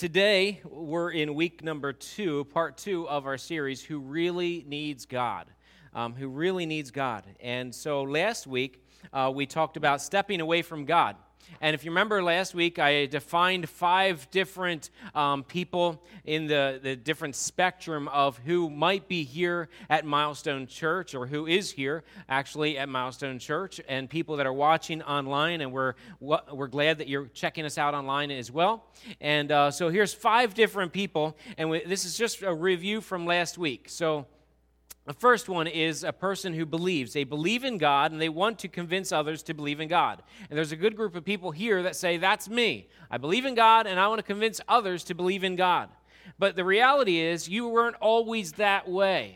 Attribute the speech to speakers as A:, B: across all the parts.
A: Today, we're in week number 2, part 2 of our series, Who Really Needs God? Who Really Needs God? And so last week, we talked about stepping away from God. And if you remember last week, I defined 5 different people in the different spectrum of who might be here at Milestone Church, or who is here actually at Milestone Church, and people that are watching online, and we're glad that you're checking us out online as well. And so here's 5 different people, and this is just a review from last week. So the first one is a person who believes. They believe in God, and they want to convince others to believe in God. And there's a good group of people here that say, that's me. I believe in God, and I want to convince others to believe in God. But the reality is, you weren't always that way.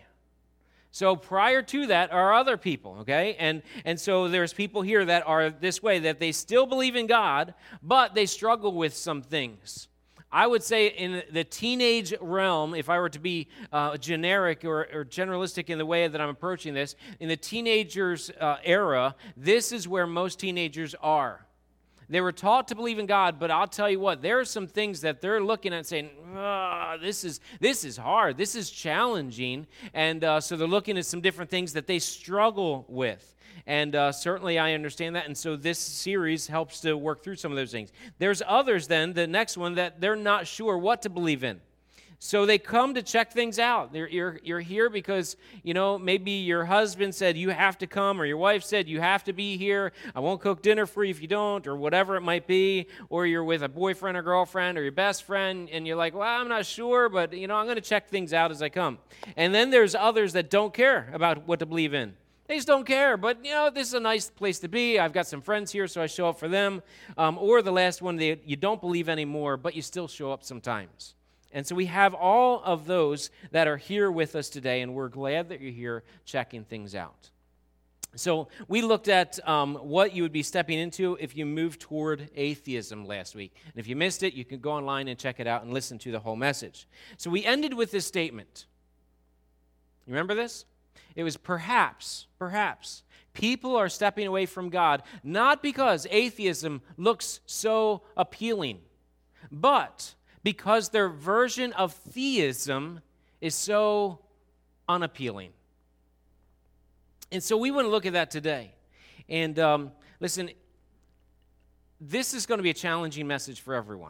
A: So prior to that are other people, okay? And so there's people here that are this way, that they still believe in God, but they struggle with some things. I would say in the teenage realm, if I were to be generic or generalistic in the way that I'm approaching this, in the teenagers' era, this is where most teenagers are. They were taught to believe in God, but I'll tell you what, there are some things that they're looking at and saying, this is hard, this is challenging, and so they're looking at some different things that they struggle with. And certainly I understand that, and so this series helps to work through some of those things. There's others then, the next one, that they're not sure what to believe in. So they come to check things out. You're here because, maybe your husband said you have to come, or your wife said you have to be here. I won't cook dinner for you if you don't, or whatever it might be. Or you're with a boyfriend or girlfriend or your best friend, and you're like, well, I'm not sure, but, I'm going to check things out as I come. And then there's others that don't care about what to believe in. They just don't care, but, this is a nice place to be. I've got some friends here, so I show up for them. Or the last one, you don't believe anymore, but you still show up sometimes. And so we have all of those that are here with us today, and we're glad that you're here checking things out. So we looked at what you would be stepping into if you moved toward atheism last week. And if you missed it, you can go online and check it out and listen to the whole message. So we ended with this statement. You remember this? It was perhaps, people are stepping away from God, not because atheism looks so appealing, but because their version of theism is so unappealing. And so we want to look at that today. And listen, this is going to be a challenging message for everyone.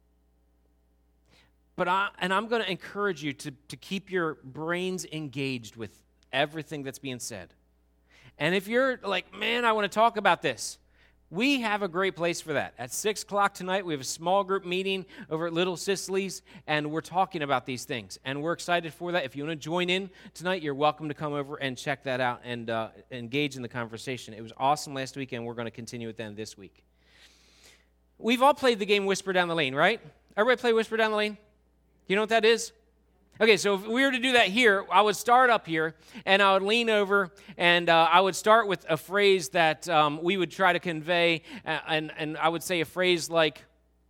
A: But I'm going to encourage you to keep your brains engaged with everything that's being said. And if you're like, man, I want to talk about this, we have a great place for that. At 6 o'clock tonight, we have a small group meeting over at Little Sicily's, and we're talking about these things. And we're excited for that. If you want to join in tonight, you're welcome to come over and check that out and engage in the conversation. It was awesome last week, and we're going to continue it then this week. We've all played the game Whisper Down the Lane, right? Everybody play Whisper Down the Lane? You know what that is? Okay, so if we were to do that here, I would start up here, and I would lean over, and I would start with a phrase that we would try to convey, and I would say a phrase like,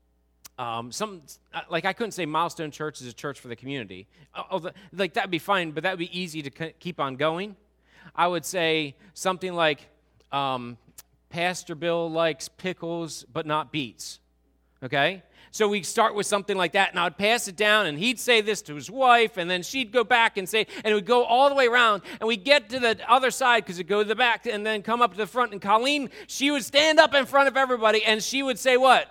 A: I couldn't say Milestone Church is a church for the community. Like, that'd be fine, but that would be easy to keep on going. I would say something like, Pastor Bill likes pickles, but not beets, okay? So we start with something like that, and I would pass it down, and he'd say this to his wife, and then she'd go back and say, and it would go all the way around, and we'd get to the other side because it'd go to the back and then come up to the front, and Colleen, she would stand up in front of everybody, and she would say what?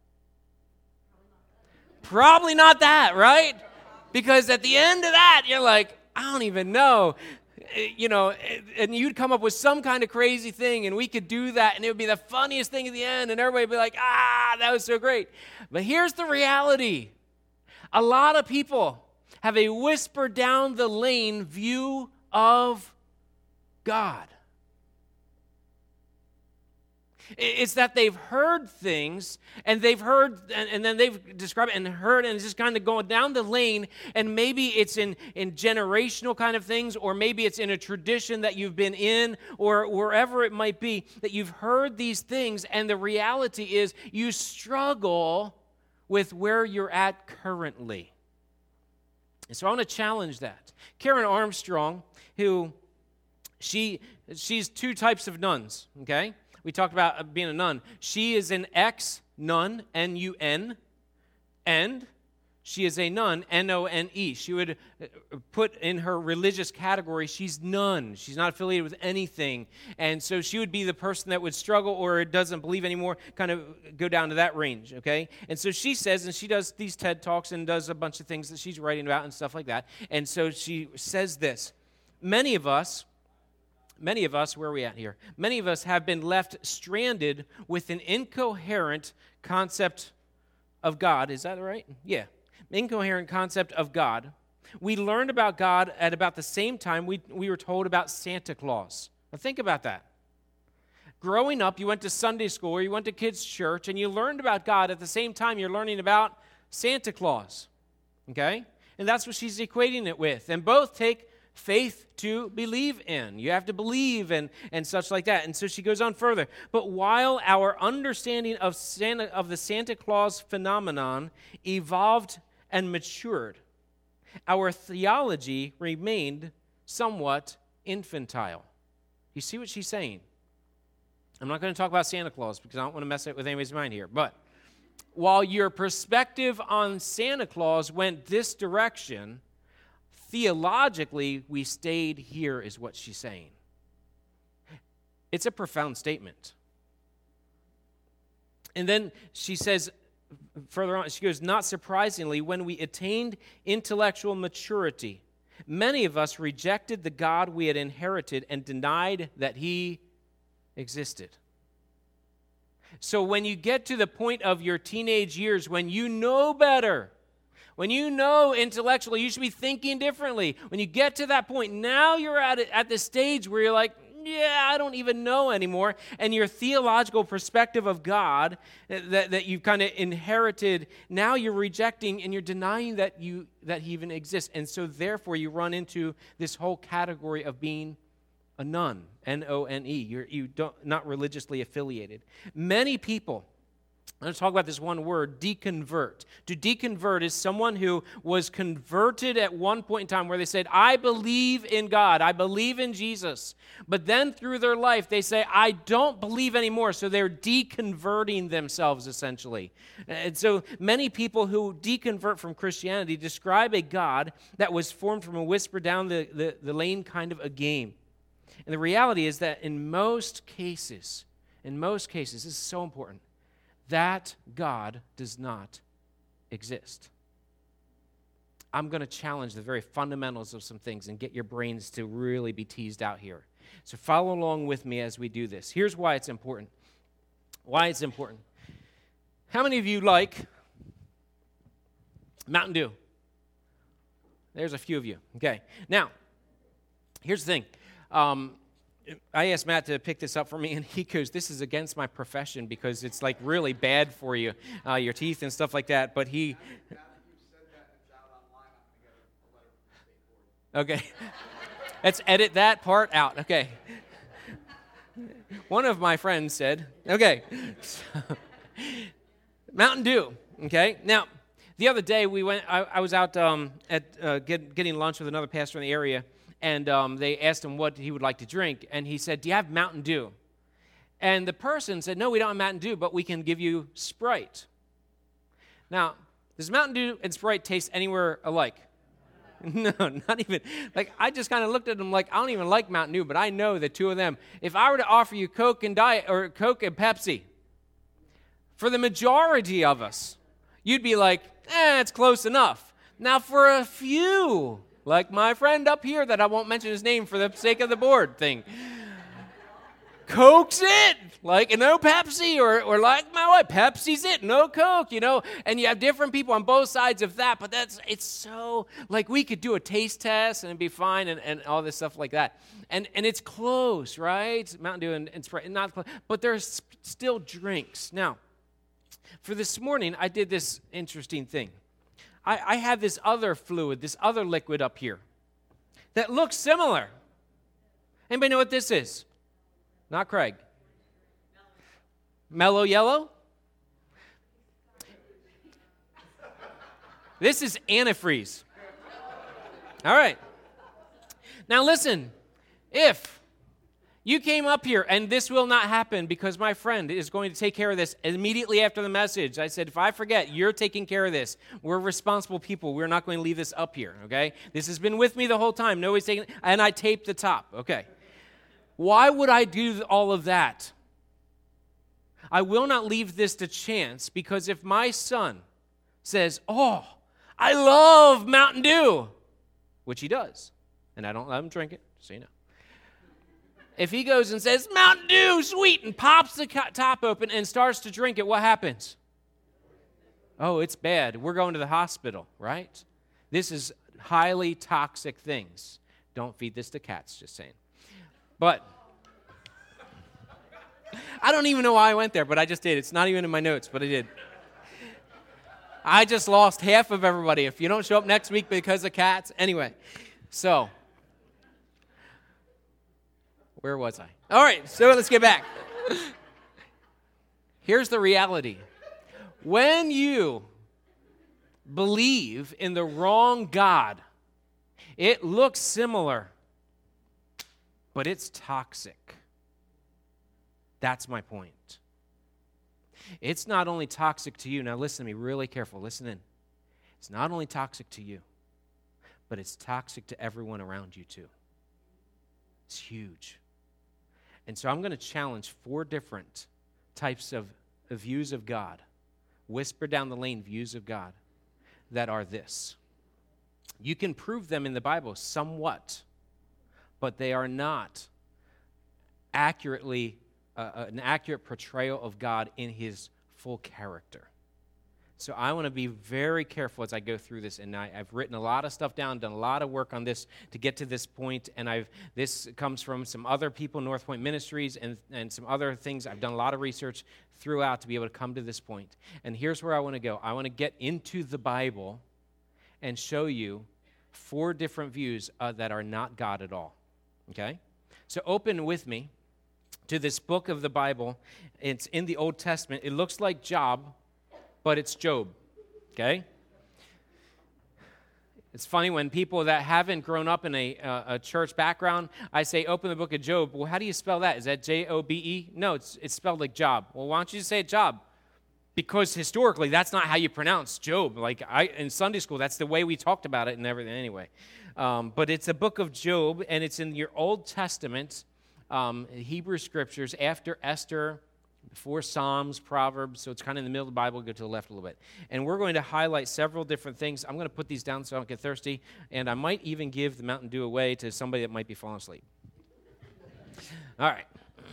A: Probably not that, right? Because at the end of that, you're like, I don't even know. And you'd come up with some kind of crazy thing, and we could do that, and it would be the funniest thing at the end, and everybody would be like, that was so great. But here's the reality. A lot of people have a whisper down the lane view of God. It's that they've heard things, and they've heard, and then they've described it and heard, and it's just kind of going down the lane, and maybe it's in generational kind of things, or maybe it's in a tradition that you've been in, or wherever it might be, that you've heard these things, and the reality is you struggle with where you're at currently. And so I want to challenge that. Karen Armstrong, who she's 2 types of nuns, okay? We talked about being a nun. She is an ex-nun, N-U-N, and She is a nun, N-O-N-E. She would put in her religious category, she's none. She's not affiliated with anything. And so she would be the person that would struggle or doesn't believe anymore, kind of go down to that range, okay? And so she says, and she does these TED Talks and does a bunch of things that she's writing about and stuff like that. And so she says this, many of us, where are we at here? Many of us have been left stranded with an incoherent concept of God. Is that right? Yeah. Incoherent concept of God. We learned about God at about the same time we were told about Santa Claus. Now think about that. Growing up, you went to Sunday school or you went to kids' church and you learned about God at the same time you're learning about Santa Claus. Okay? And that's what she's equating it with. And both take faith to believe in. You have to believe and such like that. And so she goes on further. But while our understanding of the Santa Claus phenomenon evolved and matured, our theology remained somewhat infantile. You see what she's saying? I'm not going to talk about Santa Claus because I don't want to mess it with anybody's mind here. But while your perspective on Santa Claus went this direction, theologically, we stayed here, is what she's saying. It's a profound statement. And then she says, further on, she goes, not surprisingly, when we attained intellectual maturity, many of us rejected the God we had inherited and denied that he existed. So when you get to the point of your teenage years, when you know better, when you know intellectually you should be thinking differently, when you get to that point, now you're at the stage where you're like, yeah, I don't even know anymore. And your theological perspective of God that you've kind of inherited, now you're rejecting and you're denying that he even exists. And so therefore you run into this whole category of being a nun, N-O-N-E. You don't not religiously affiliated. Many people, I'm going to talk about this one word, deconvert. To deconvert is someone who was converted at one point in time where they said, I believe in God, I believe in Jesus. But then through their life, they say, I don't believe anymore. So they're deconverting themselves, essentially. And so many people who deconvert from Christianity describe a God that was formed from a whisper down the lane kind of a game. And the reality is that in most cases, this is so important, that God does not exist. I'm going to challenge the very fundamentals of some things and get your brains to really be teased out here. So follow along with me as we do this. Here's why it's important. Why it's important. How many of you like Mountain Dew? There's a few of you. Okay. Now, here's the thing. I asked Matt to pick this up for me, and he goes, this is against my profession because it's like really bad for you, your teeth and stuff like that. But he... Okay. Let's edit that part out. Okay. One of my friends said, okay. Mountain Dew. Okay. Now, the other day I was out getting lunch with another pastor in the area. And they asked him what he would like to drink. And he said, do you have Mountain Dew? And the person said, no, we don't have Mountain Dew, but we can give you Sprite. Now, does Mountain Dew and Sprite taste anywhere alike? No, not even. Like, I just kind of looked at them like, I don't even like Mountain Dew, but I know the two of them. If I were to offer you Coke and Diet or Coke and Pepsi, for the majority of us, you'd be like, it's close enough. Now, for a few, like my friend up here that I won't mention his name for the sake of the board thing, Coke's it. Like, no Pepsi, or like my wife, Pepsi's it, no Coke, and you have different people on both sides of that, but it's so, like, we could do a taste test and it'd be fine and all this stuff like that. And it's close, right? Mountain Dew and Sprite, not close, but there's still drinks. Now, for this morning, I did this interesting thing. I have this other fluid, this other liquid up here that looks similar. Anybody know what this is? Not Craig. Mellow Yellow? This is antifreeze. All right. Now listen, if You came up here, and this will not happen because my friend is going to take care of this immediately after the message. I said, if I forget, you're taking care of this. We're responsible people. We're not going to leave this up here, okay? This has been with me the whole time. Nobody's taking it. And I taped the top, okay? Why would I do all of that? I will not leave this to chance, because if my son says, oh, I love Mountain Dew, which he does, and I don't let him drink it, so you know. If he goes and says, Mountain Dew, sweet, and pops the top open and starts to drink it, what happens? Oh, it's bad. We're going to the hospital, right? This is highly toxic things. Don't feed this to cats, just saying. But I don't even know why I went there, but I just did. It's not even in my notes, but I did. I just lost half of everybody if you don't show up next week because of cats. Anyway, so where was I? All right, so let's get back. Here's the reality. When you believe in the wrong God, it looks similar, but it's toxic. That's my point. It's not only toxic to you. Now listen to me really careful. Listen in. It's not only toxic to you, but it's toxic to everyone around you too. It's huge. And so I'm going to challenge 4 different types of views of God, whisper down the lane views of God, that are this. You can prove them in the Bible somewhat, but they are not accurately an accurate portrayal of God in his full character. So I want to be very careful as I go through this, and I've written a lot of stuff down, done a lot of work on this to get to this point, and this comes from some other people, North Point Ministries, and some other things. I've done a lot of research throughout to be able to come to this point. And here's where I want to go. I want to get into the Bible and show you 4 different views that are not God at all. Okay? So open with me to this book of the Bible. It's in the Old Testament. It looks like Job, but it's Job, okay? It's funny when people that haven't grown up in a church background, I say, open the book of Job. Well, how do you spell that? Is that J-O-B-E? No, it's spelled like Job. Well, why don't you say Job? Because historically, that's not how you pronounce Job. Like in Sunday school, that's the way we talked about it and everything anyway. But it's a book of Job, and it's in your Old Testament, Hebrew scriptures, after Esther, before Psalms, Proverbs, so it's kind of in the middle of the Bible. Go to the left a little bit. And we're going to highlight several different things. I'm going to put these down so I don't get thirsty, and I might even give the Mountain Dew away to somebody that might be falling asleep. All right.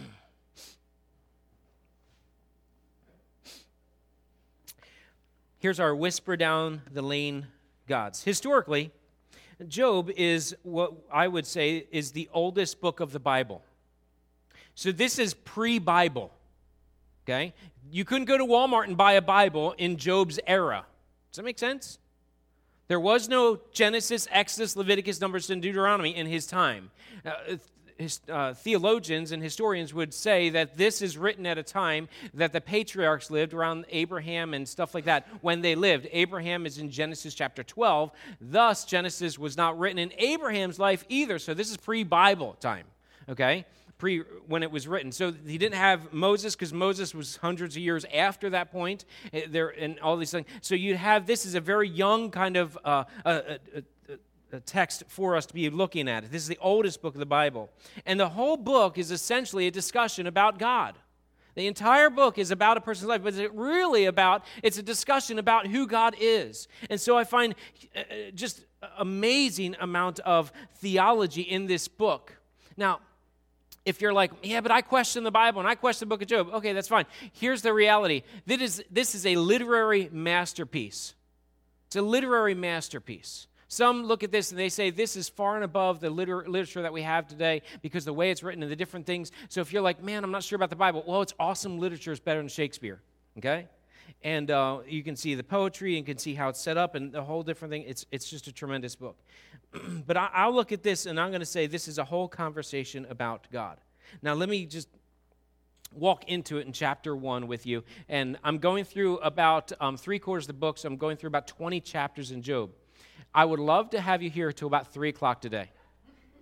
A: Here's our whisper down the lane gods. Historically, Job is what I would say is the oldest book of the Bible. So this is pre-Bible. Okay? You couldn't go to Walmart and buy a Bible in Job's era. Does that make sense? There was no Genesis, Exodus, Leviticus, Numbers, and Deuteronomy in his time. Theologians and historians would say that this is written at a time that the patriarchs lived around Abraham and stuff like that when they lived. Abraham is in Genesis chapter 12. Thus, Genesis was not written in Abraham's life either. So this is pre-Bible time, okay? When it was written. So he didn't have Moses, because Moses was hundreds of years after that point, and all these things. So you have, this is a very young kind of a text for us to be looking at. This is the oldest book of the Bible. And the whole book is essentially a discussion about God. The entire book is about a person's life, but it's a discussion about who God is. And so I find just amazing amount of theology in this book. Now, if you're like, yeah, but I question the Bible and I question the book of Job, okay, that's fine. Here's the reality. This is a literary masterpiece. It's a literary masterpiece. Some look at this and they say this is far and above the literature that we have today because the way it's written and the different things. So if you're like, man, I'm not sure about the Bible, well, it's awesome literature. It's better than Shakespeare, okay? And you can see the poetry and can see how it's set up and the whole different thing. It's just a tremendous book. But I'll look at this and I'm going to say this is a whole conversation about God. Now let me just walk into it in chapter 1 with you. And I'm going through about 3/4 of the book, so I'm going through about 20 chapters in Job. I would love to have you here till about 3 o'clock today.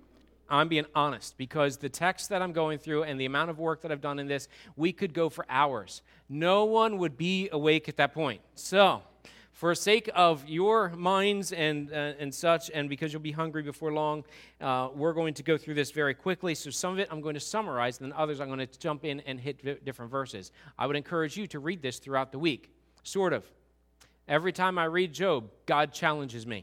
A: I'm being honest, because the text that I'm going through and the amount of work that I've done in this, we could go for hours. No one would be awake at that point. So, for sake of your minds and such, and because you'll be hungry before long, we're going to go through this very quickly. So some of it I'm going to summarize, and then others I'm going to jump in and hit different verses. I would encourage you to read this throughout the week, sort of. Every time I read Job, God challenges me.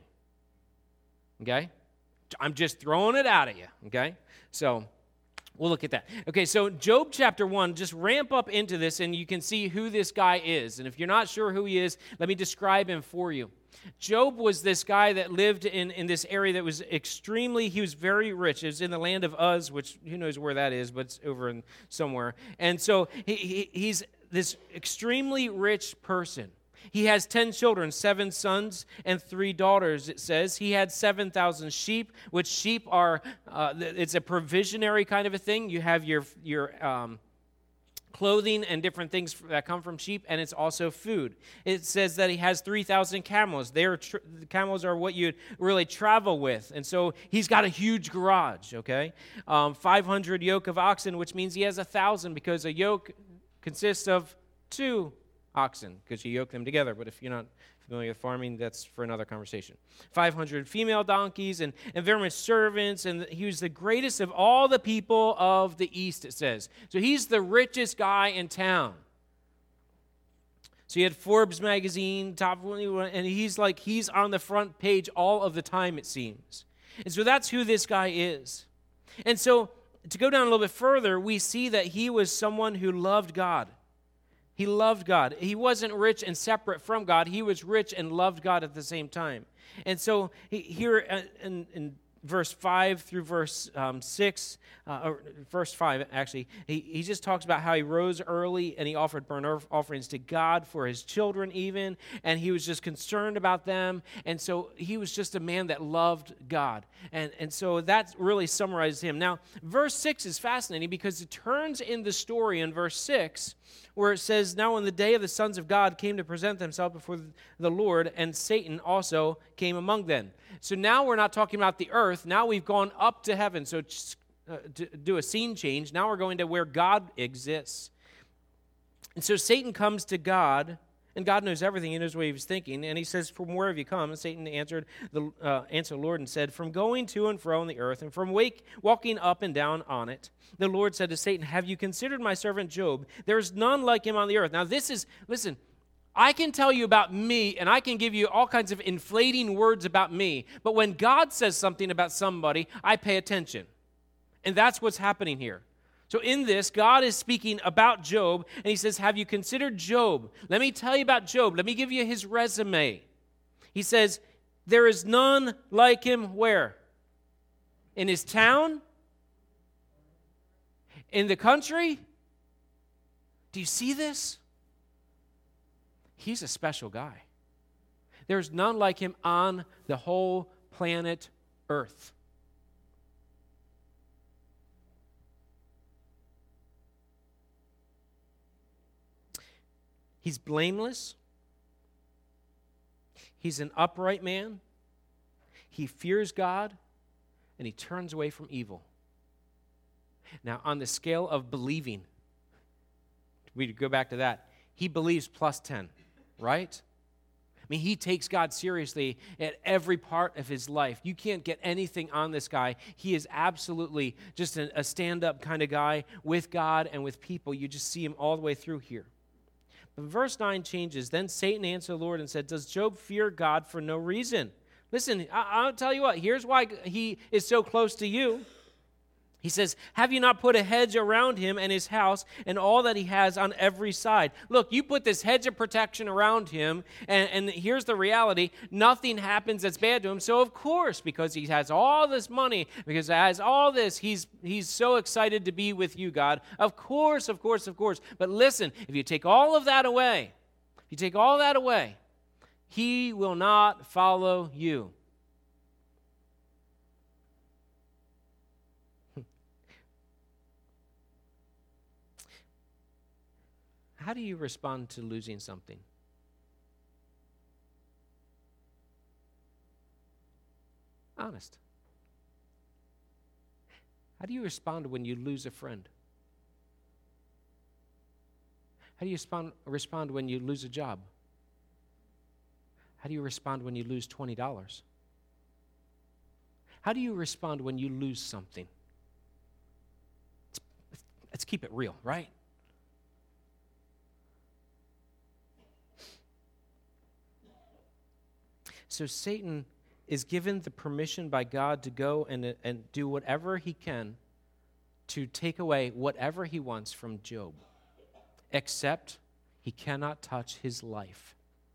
A: Okay? I'm just throwing it out at you. Okay? So we'll look at that. Okay, so Job chapter 1, just ramp up into this and you can see who this guy is. And if you're not sure who he is, let me describe him for you. Job was this guy that lived in this area that was he was very rich. It was in the land of Uz, which who knows where that is, but it's over in somewhere. And so he's this extremely rich person. He has 10 children, 7 sons and 3 daughters, it says. He had 7,000 sheep, which sheep are, it's a provisionary kind of a thing. You have your clothing and different things that come from sheep, and it's also food. It says that he has 3,000 camels. The camels are what you really travel with, and so he's got a huge garage, okay? 500 yoke of oxen, which means he has 1,000 because a yoke consists of 2 oxen, because you yoke them together. But if you're not familiar with farming, that's for another conversation. 500 female donkeys and very much servants, and he was the greatest of all the people of the East, it says. So he's the richest guy in town. So he had Forbes magazine, top 21, and he's on the front page all of the time, it seems. And so that's who this guy is. And so to go down a little bit further, we see that he was someone who loved God. He loved God. He wasn't rich and separate from God. He was rich and loved God at the same time. And so here in verse 5 through verse 6, or verse 5 actually, he just talks about how he rose early and he offered burnt offerings to God for his children even, and he was just concerned about them. And so he was just a man that loved God. And so that really summarizes him. Now, verse 6 is fascinating because it turns in the story in verse 6 where it says, "Now when the day of the sons of God came to present themselves before the Lord, and Satan also came among them." So now we're not talking about the earth. Now we've gone up to heaven. So to do a scene change, now we're going to where God exists. And so Satan comes to God, and God knows everything. He knows what he was thinking. And he says, "From where have you come?" And Satan answered the Lord and said, "From going to and fro on the earth, and from walking up and down on it." The Lord said to Satan, "Have you considered my servant Job? There is none like him on the earth." Now listen, I can tell you about me, and I can give you all kinds of inflating words about me, but when God says something about somebody, I pay attention. And that's what's happening here. So in this, God is speaking about Job, and he says, "Have you considered Job? Let me tell you about Job. Let me give you his resume." He says, "There is none like him," where? In his town? In the country? Do you see this? He's a special guy. There's none like him on the whole planet Earth. He's blameless. He's an upright man. He fears God, and he turns away from evil. Now, on the scale of believing, we go back to that. He believes plus 10, right? I mean, he takes God seriously at every part of his life. You can't get anything on this guy. He is absolutely just a stand-up kind of guy with God and with people. You just see him all the way through here. But verse 9 changes. Then Satan answered the Lord and said, "Does Job fear God for no reason?" Listen, I'll tell you what. Here's why he is so close to you. He says, "Have you not put a hedge around him and his house and all that he has on every side?" Look, you put this hedge of protection around him, and here's the reality. Nothing happens that's bad to him. So, of course, because he has all this money, because he has all this, he's so excited to be with you, God. Of course, of course, of course. But listen, if you take all of that away, he will not follow you. How do you respond to losing something? Honest. How do you respond when you lose a friend? How do you respond when you lose a job? How do you respond when you lose $20? How do you respond when you lose something? Let's keep it real, right? So Satan is given the permission by God to go and do whatever he can to take away whatever he wants from Job, except he cannot touch his life.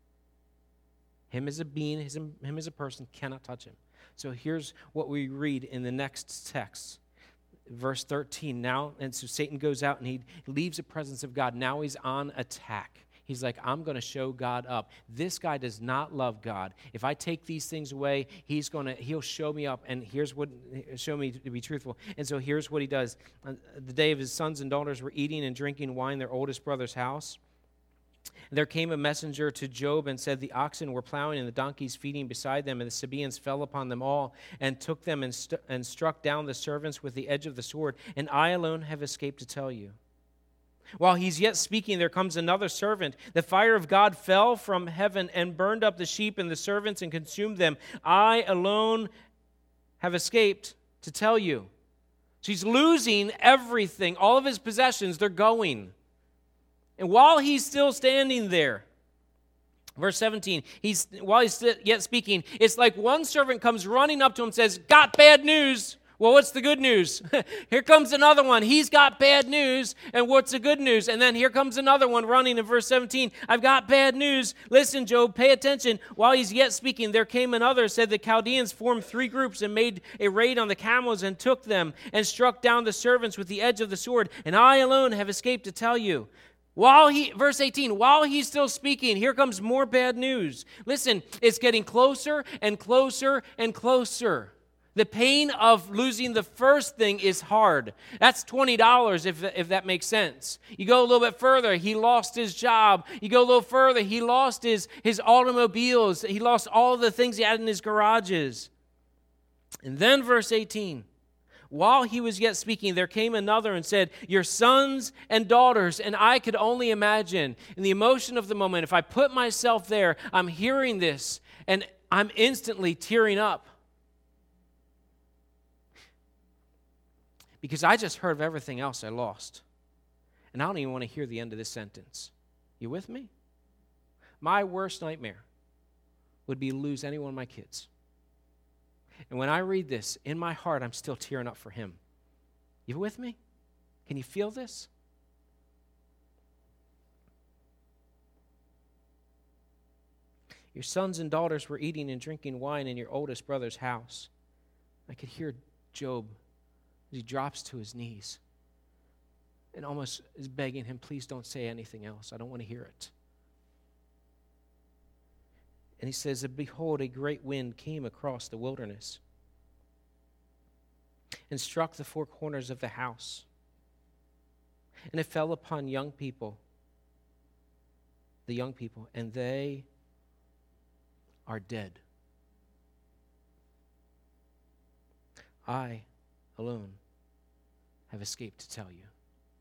A: Him as a being, him as a person, cannot touch him. So here's what we read in the next text, verse 13. Now, and so Satan goes out and he leaves the presence of God. Now he's on attack. He's like, I'm going to show God up. This guy does not love God. If I take these things away, he'll show me up, and show me to be truthful. And so here's what he does. On the day of his sons and daughters were eating and drinking wine in their oldest brother's house. There came a messenger to Job and said, the oxen were plowing and the donkeys feeding beside them, and the Sabaeans fell upon them all and took them and struck down the servants with the edge of the sword, and I alone have escaped to tell you. While he's yet speaking, there comes another servant. The fire of God fell from heaven and burned up the sheep and the servants and consumed them. I alone have escaped to tell you. So he's losing everything. All of his possessions, they're going. And while he's still standing there, verse 17, while he's yet speaking, it's like one servant comes running up to him and says, got bad news. Well, what's the good news? Here comes another one. He's got bad news. And what's the good news? And then here comes another one running in verse 17. I've got bad news. Listen, Job, pay attention. While he's yet speaking, there came another, said the Chaldeans formed 3 groups and made a raid on the camels and took them and struck down the servants with the edge of the sword. And I alone have escaped to tell you. Verse 18, while he's still speaking, here comes more bad news. Listen, it's getting closer and closer and closer. The pain of losing the first thing is hard. That's $20 if that makes sense. You go a little bit further, he lost his job. You go a little further, he lost his automobiles. He lost all the things he had in his garages. And then verse 18, while he was yet speaking, there came another and said, your sons and daughters. And I could only imagine in the emotion of the moment, if I put myself there, I'm hearing this and I'm instantly tearing up. Because I just heard of everything else I lost. And I don't even want to hear the end of this sentence. You with me? My worst nightmare would be to lose any one of my kids. And when I read this, in my heart, I'm still tearing up for him. You with me? Can you feel this? Your sons and daughters were eating and drinking wine in your oldest brother's house. I could hear Job. He drops to his knees and almost is begging him, please don't say anything else. I don't want to hear it. And he says, behold, a great wind came across the wilderness and struck the 4 corners of the house. And it fell upon the young people, and they are dead. I alone have escaped to tell you.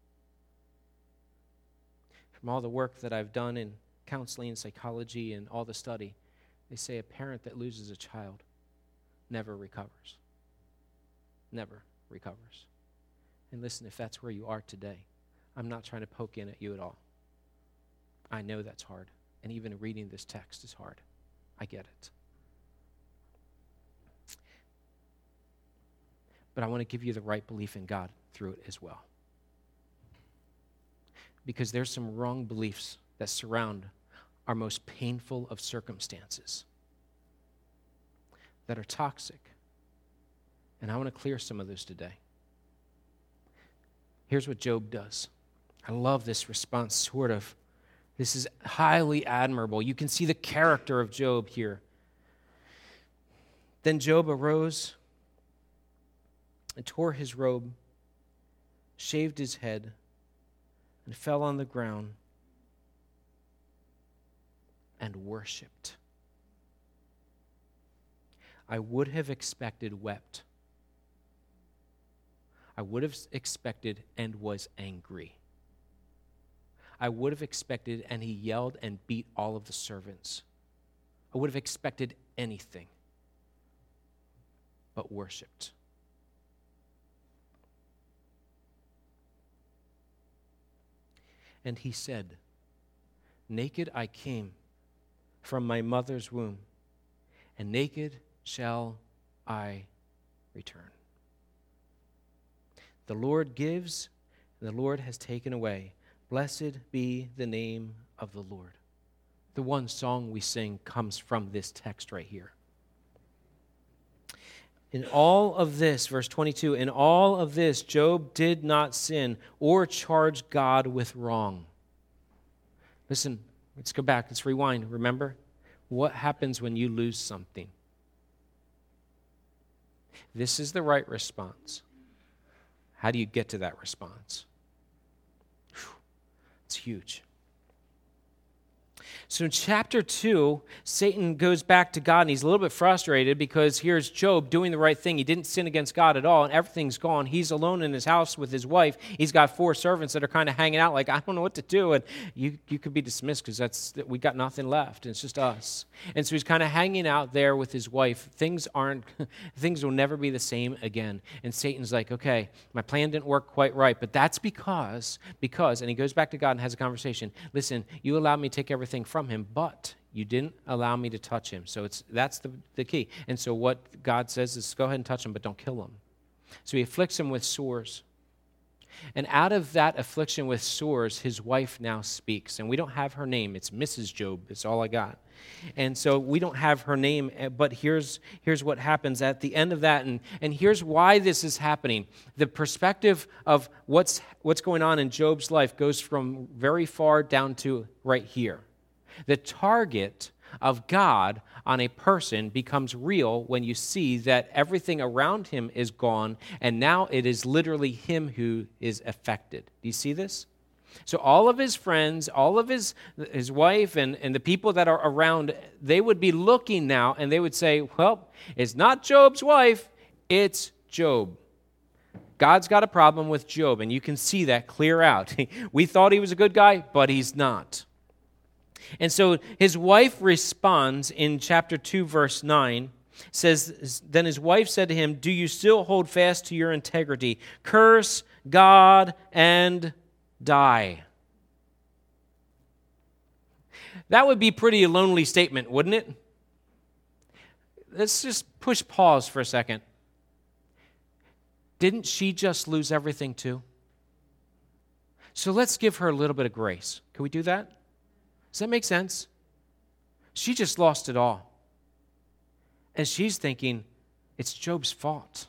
A: From all the work that I've done in counseling and psychology and all the study, they say a parent that loses a child never recovers. Never recovers. And listen, if that's where you are today, I'm not trying to poke in at you at all. I know that's hard. And even reading this text is hard. I get it. But I want to give you the right belief in God through it as well. Because there's some wrong beliefs that surround our most painful of circumstances that are toxic. And I want to clear some of those today. Here's what Job does. I love this response, this is highly admirable. You can see the character of Job here. Then Job arose and tore his robe, shaved his head, and fell on the ground and worshipped. I would have expected wept. I would have expected and was angry. I would have expected, and he yelled and beat all of the servants. I would have expected anything but worshiped. And he said, naked I came from my mother's womb, and naked shall I return. The Lord gives, and the Lord has taken away. Blessed be the name of the Lord. The one song we sing comes from this text right here. In all of this, verse 22, in all of this, Job did not sin or charge God with wrong. Listen, let's go back. Let's rewind. Remember, what happens when you lose something? This is the right response. How do you get to that response? It's huge. So in chapter 2, Satan goes back to God, and he's a little bit frustrated because here's Job doing the right thing. He didn't sin against God at all, and everything's gone. He's alone in his house with his wife. He's got 4 servants that are kind of hanging out like, I don't know what to do, and you could be dismissed because we got nothing left, and it's just us. And so he's kind of hanging out there with his wife. Things will never be the same again. And Satan's like, okay, my plan didn't work quite right, but that's because, and he goes back to God and has a conversation. Listen, you allowed me to take everything from him, but you didn't allow me to touch him. So that's the key. And so what God says is, go ahead and touch him, but don't kill him. So he afflicts him with sores. And out of that affliction with sores, his wife now speaks. And we don't have her name. It's Mrs. Job. That's all I got. And so we don't have her name, but here's what happens at the end of that. And here's why this is happening. The perspective of what's going on in Job's life goes from very far down to right here. The target of God on a person becomes real when you see that everything around him is gone, and now it is literally him who is affected. Do you see this? So all of his friends, all of his wife, and the people that are around, they would be looking now, and they would say, well, it's not Job's wife, it's Job. God's got a problem with Job, and you can see that clear out. We thought he was a good guy, but he's not. And so his wife responds in chapter 2, verse 9, says, then his wife said to him, do you still hold fast to your integrity? Curse God and die. That would be pretty a lonely statement, wouldn't it? Let's just push pause for a second. Didn't she just lose everything too? So let's give her a little bit of grace. Can we do that? Does that make sense? She just lost it all. And she's thinking, it's Job's fault.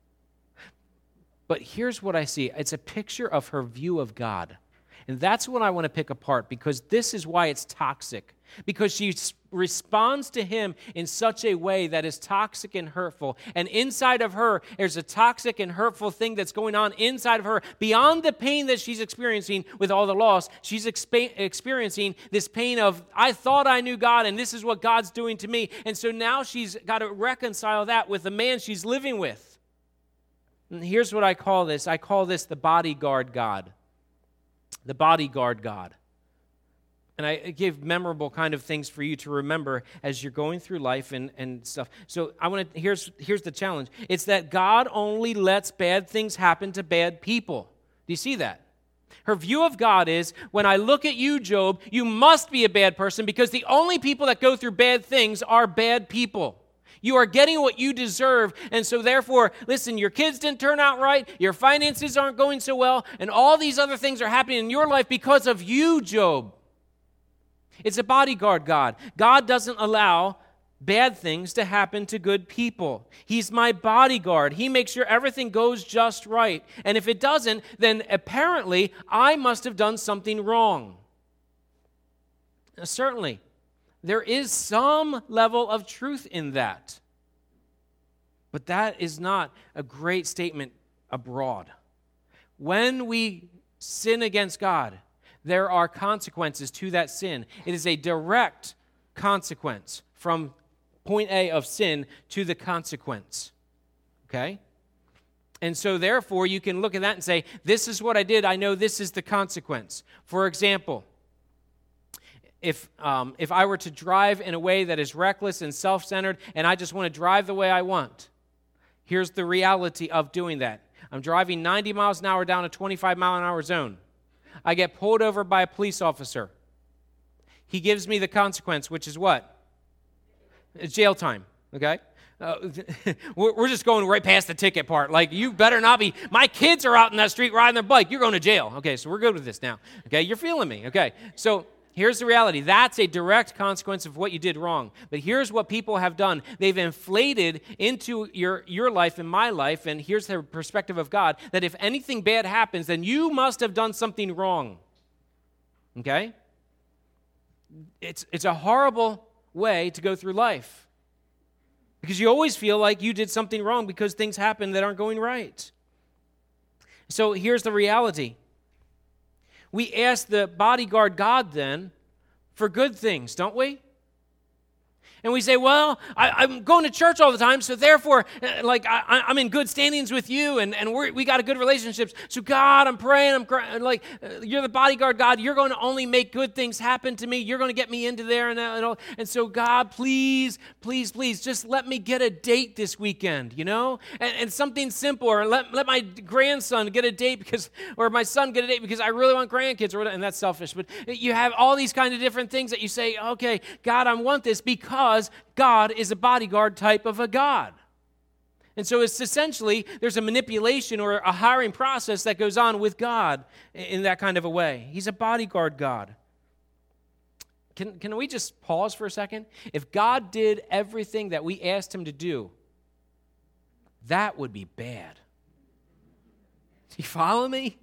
A: But here's what I see. It's a picture of her view of God. And that's what I want to pick apart, because this is why it's toxic. Because she responds to him in such a way that is toxic and hurtful. And inside of her, there's a toxic and hurtful thing that's going on inside of her. Beyond the pain that she's experiencing with all the loss, she's experiencing this pain of, I thought I knew God, and this is what God's doing to me. And so now she's got to reconcile that with the man she's living with. And here's what I call this. I call this the bodyguard God. The bodyguard God. And I give memorable kind of things for you to remember as you're going through life and stuff. So here's the challenge. It's that God only lets bad things happen to bad people. Do you see that? Her view of God is, when I look at you, Job, you must be a bad person, because the only people that go through bad things are bad people. You are getting what you deserve, and so therefore, listen, your kids didn't turn out right, your finances aren't going so well, and all these other things are happening in your life because of you, Job. It's a bodyguard God. God doesn't allow bad things to happen to good people. He's my bodyguard. He makes sure everything goes just right. And if it doesn't, then apparently I must have done something wrong. Now, certainly, there is some level of truth in that. But that is not a great statement abroad. When we sin against God, there are consequences to that sin. It is a direct consequence from point A of sin to the consequence. Okay? And so therefore, you can look at that and say, this is what I did. I know this is the consequence. For example, if I were to drive in a way that is reckless and self-centered, and I just want to drive the way I want, here's the reality of doing that. I'm driving 90 miles an hour down a 25-mile-an-hour zone. I get pulled over by a police officer. He gives me the consequence, which is what? It's jail time, okay? We're just going right past the ticket part. Like, you better not be. My kids are out in that street riding their bike. You're going to jail. Okay, so we're good with this now. Okay, you're feeling me. Okay, so here's the reality. That's a direct consequence of what you did wrong. But here's what people have done. They've inflated into your life and my life, and here's the perspective of God, that if anything bad happens, then you must have done something wrong. Okay? It's a horrible way to go through life. Because you always feel like you did something wrong because things happen that aren't going right. So here's the reality. We ask the bodyguard God then for good things, don't we? And we say, well, I'm going to church all the time, so therefore, I'm in good standings with you, and we got a good relationships. So God, I'm praying, you're the bodyguard God. You're going to only make good things happen to me. You're going to get me into there and all. And so God, please, please, please, just let me get a date this weekend, you know? And something simple, or let my grandson get a date or my son get a date because I really want grandkids, and that's selfish. But you have all these kind of different things that you say, okay, God, I want this because God is a bodyguard type of a God. And so it's essentially, there's a manipulation or a hiring process that goes on with God in that kind of a way. He's a bodyguard God. Can we just pause for a second? If God did everything that we asked him to do, that would be bad. Do you follow me?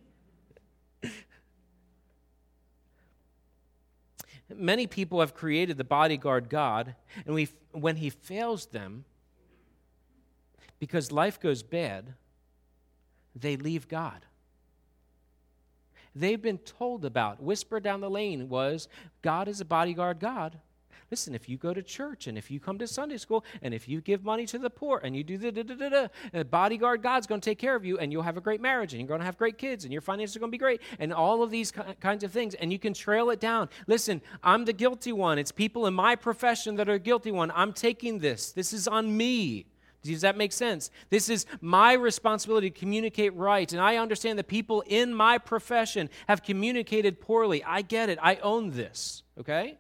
A: Many people have created the bodyguard God, and when he fails them, because life goes bad, they leave God. They've been told about, whisper down the lane was, God is a bodyguard God. Listen, if you go to church, and if you come to Sunday school, and if you give money to the poor, and you do the bodyguard God's going to take care of you, and you'll have a great marriage, and you're going to have great kids, and your finances are going to be great, and all of these kinds of things, and you can trail it down. Listen, I'm the guilty one. It's people in my profession that are the guilty one. I'm taking this. This is on me. Does that make sense? This is my responsibility to communicate right, and I understand that people in my profession have communicated poorly. I get it. I own this, okay?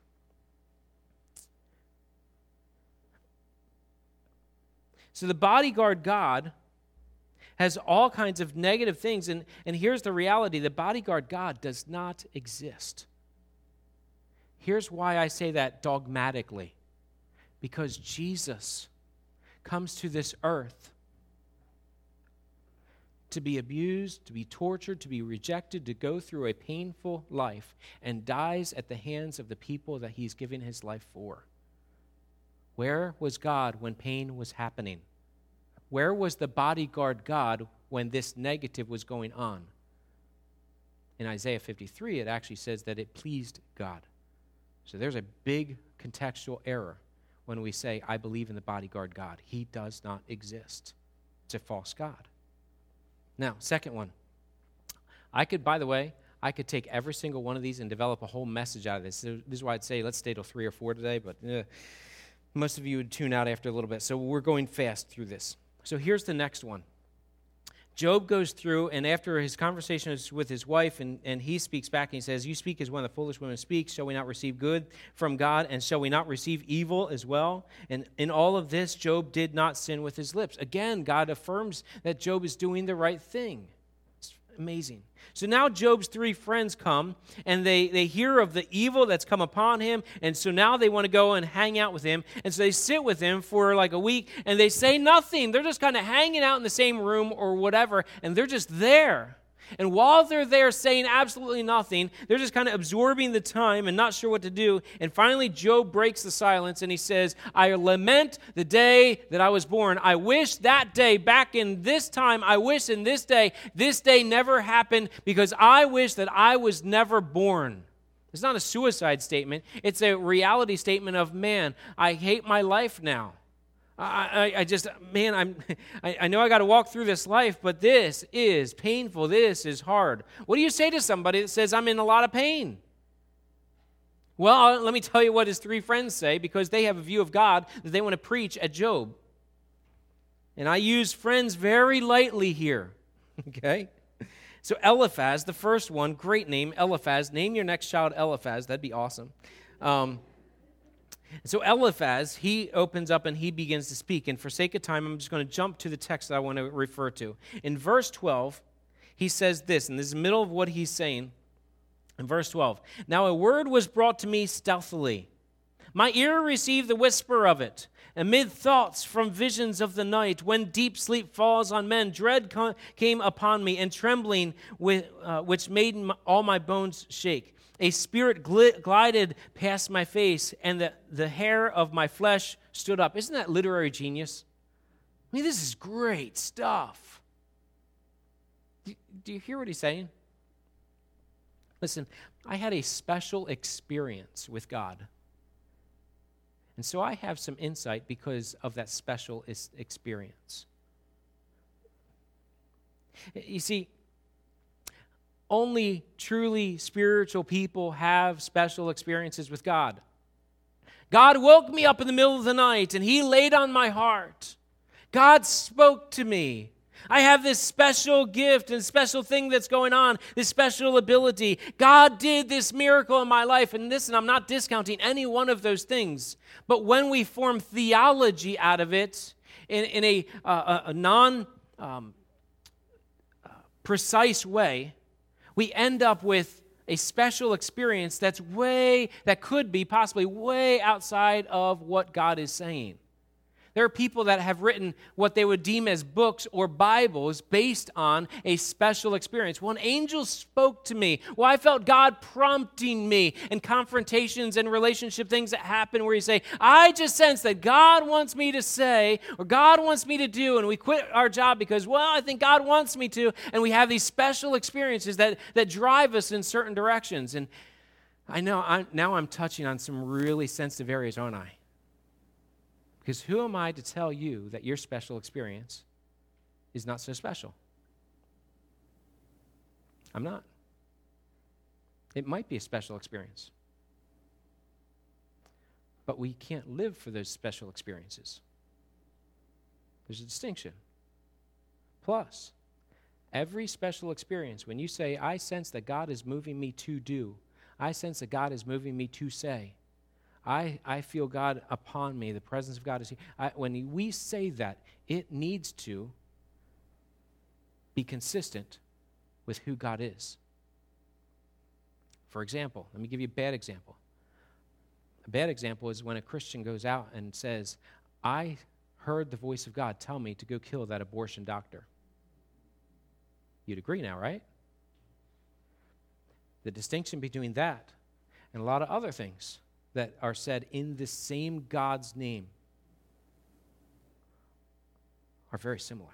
A: So the bodyguard God has all kinds of negative things, and here's the reality. The bodyguard God does not exist. Here's why I say that dogmatically. Because Jesus comes to this earth to be abused, to be tortured, to be rejected, to go through a painful life, and dies at the hands of the people that he's given his life for. Where was God when pain was happening? Where was the bodyguard God when this negative was going on? In Isaiah 53, it actually says that it pleased God. So there's a big contextual error when we say, I believe in the bodyguard God. He does not exist. It's a false God. Now, second one. I could take every single one of these and develop a whole message out of this. This is why I'd say let's stay till 3 or 4 today, but most of you would tune out after a little bit. So we're going fast through this. So here's the next one. Job goes through, and after his conversation with his wife, and he speaks back, and he says, you speak as one of the foolish women speaks. Shall we not receive good from God, and shall we not receive evil as well? And in all of this, Job did not sin with his lips. Again, God affirms that Job is doing the right thing. It's amazing. So now Job's 3 friends come, and they hear of the evil that's come upon him, and so now they want to go and hang out with him, and so they sit with him for like a week, and they say nothing. They're just kind of hanging out in the same room or whatever, and they're just there. And while they're there saying absolutely nothing, they're just kind of absorbing the time and not sure what to do. And finally, Job breaks the silence and he says, I lament the day that I was born. I wish that day back in this time, I wish in this day never happened because I wish that I was never born. It's not a suicide statement. It's a reality statement of, man, I hate my life now. I just, man, I know I got to walk through this life, but this is painful. This is hard. What do you say to somebody that says, I'm in a lot of pain? Well, let me tell you what his three friends say, because they have a view of God that they want to preach at Job. And I use friends very lightly here, okay? So Eliphaz, the first one, great name, Eliphaz. Name your next child Eliphaz. That'd be awesome. So Eliphaz, he opens up and he begins to speak. And for sake of time, I'm just going to jump to the text that I want to refer to. In verse 12, he says this, and this is the middle of what he's saying. In verse 12, now a word was brought to me stealthily. My ear received the whisper of it. Amid thoughts from visions of the night, when deep sleep falls on men, dread came upon me, and trembling which made all my bones shake. A spirit glided past my face, and the hair of my flesh stood up. Isn't that literary genius? I mean, this is great stuff. Do you hear what he's saying? Listen, I had a special experience with God. And so I have some insight because of that special experience. You see, only truly spiritual people have special experiences with God. God woke me up in the middle of the night, and He laid on my heart. God spoke to me. I have this special gift and special thing that's going on, this special ability. God did this miracle in my life. And listen, I'm not discounting any one of those things. But when we form theology out of it in a non-precise way, we end up with a special experience that could be possibly way outside of what God is saying. There are people that have written what they would deem as books or Bibles based on a special experience. Well, an angel spoke to me. Well, I felt God prompting me, and confrontations and relationship things that happen where you say, I just sense that God wants me to say, or God wants me to do, and we quit our job because, well, I think God wants me to, and we have these special experiences that drive us in certain directions. And I know now I'm touching on some really sensitive areas, aren't I? Because who am I to tell you that your special experience is not so special? I'm not. It might be a special experience. But we can't live for those special experiences. There's a distinction. Plus, every special experience, when you say, I sense that God is moving me to do, I sense that God is moving me to say, I feel God upon me. The presence of God is here. When we say that, it needs to be consistent with who God is. For example, let me give you a bad example. A bad example is when a Christian goes out and says, I heard the voice of God tell me to go kill that abortion doctor. You'd agree now, right? The distinction between that and a lot of other things that are said in the same God's name are very similar.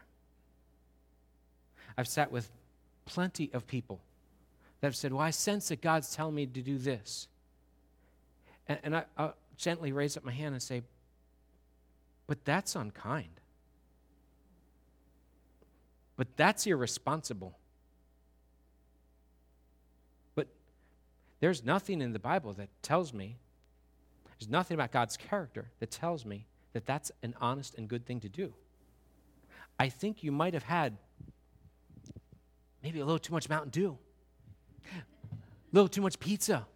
A: I've sat with plenty of people that have said, well, I sense that God's telling me to do this. And I'll gently raise up my hand and say, but that's unkind. But that's irresponsible. But there's nothing in the Bible that tells me, there's nothing about God's character that tells me that that's an honest and good thing to do. I think you might have had maybe a little too much Mountain Dew, a little too much pizza,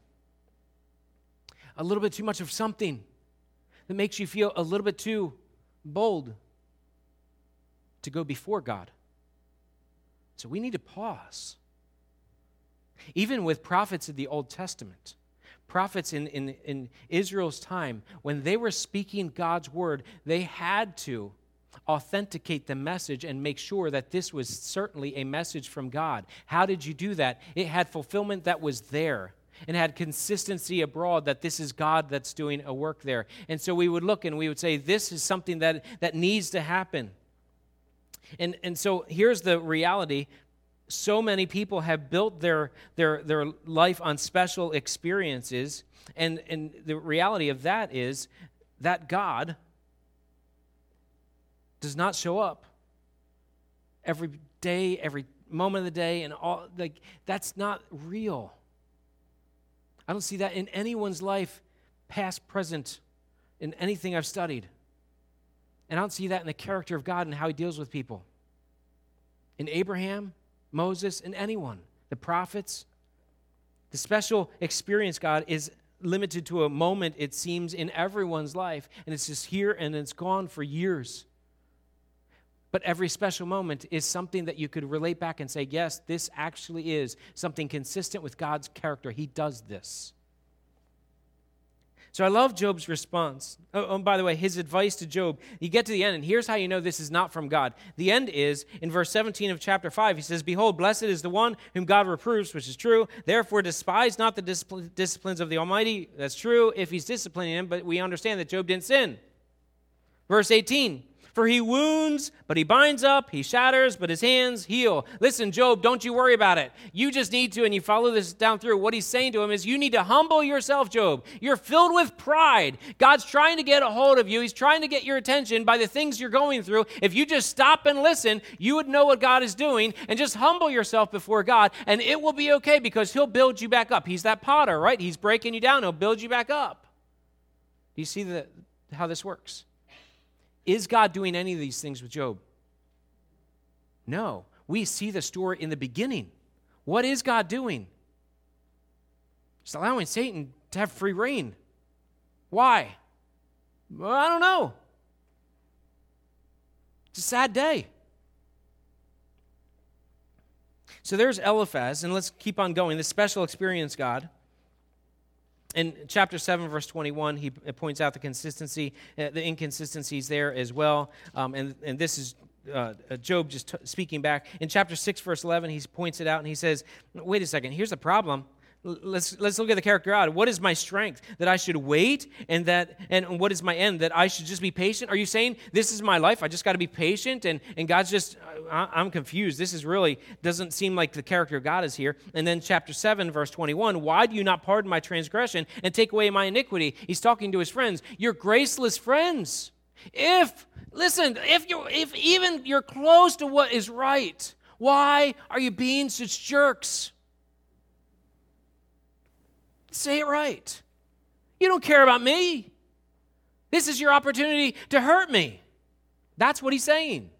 A: a little bit too much of something that makes you feel a little bit too bold to go before God. So we need to pause. Even with prophets of the Old Testament, prophets in Israel's time, when they were speaking God's word, they had to authenticate the message and make sure that this was certainly a message from God. How did you do that? It had fulfillment that was there and had consistency abroad that this is God that's doing a work there. And so we would look and we would say, this is something that needs to happen. And so here's the reality. So many people have built their life on special experiences, and the reality of that is that God does not show up every day, every moment of the day, and all, like, that's not real. I don't see that in anyone's life, past, present, in anything I've studied. And I don't see that in the character of God and how he deals with people. In Abraham, Moses, and anyone, the prophets, the special experience God is limited to a moment, it seems, in everyone's life, and it's just here and it's gone for years. But every special moment is something that you could relate back and say, yes, this actually is something consistent with God's character. He does this. So I love Job's response. Oh, by the way, his advice to Job, you get to the end, and here's how you know this is not from God. The end is, in verse 17 of chapter 5, he says, "Behold, blessed is the one whom God reproves," which is true. "Therefore despise not the disciplines of the Almighty." That's true if he's disciplining him, but we understand that Job didn't sin. Verse 18, "For he wounds, but he binds up. He shatters, but his hands heal." Listen, Job, don't you worry about it. You just need to, and you follow this down through, what he's saying to him is you need to humble yourself, Job. You're filled with pride. God's trying to get a hold of you. He's trying to get your attention by the things you're going through. If you just stop and listen, you would know what God is doing, and just humble yourself before God, and it will be okay because he'll build you back up. He's that potter, right? He's breaking you down. He'll build you back up. Do you see how this works? Is God doing any of these things with Job? No. We see the story in the beginning. What is God doing? He's allowing Satan to have free reign. Why? Well, I don't know. It's a sad day. So there's Eliphaz, and let's keep on going. The special experience God. In chapter 7, verse 21, he points out the inconsistencies there as well. And this is Job just speaking back. In chapter 6, verse 11, he points it out and he says, wait a second, here's the problem. Let's look at the character of God. What is my strength? That I should wait, and what is my end? That I should just be patient? Are you saying this is my life? I just got to be patient, and God's just, I'm confused. This is really, doesn't seem like the character of God is here. And then chapter 7, verse 21, "Why do you not pardon my transgression and take away my iniquity?" He's talking to his friends. You're graceless friends. If even you're close to what is right, why are you being such jerks? Say it right. You don't care about me. This is your opportunity to hurt me. That's what he's saying.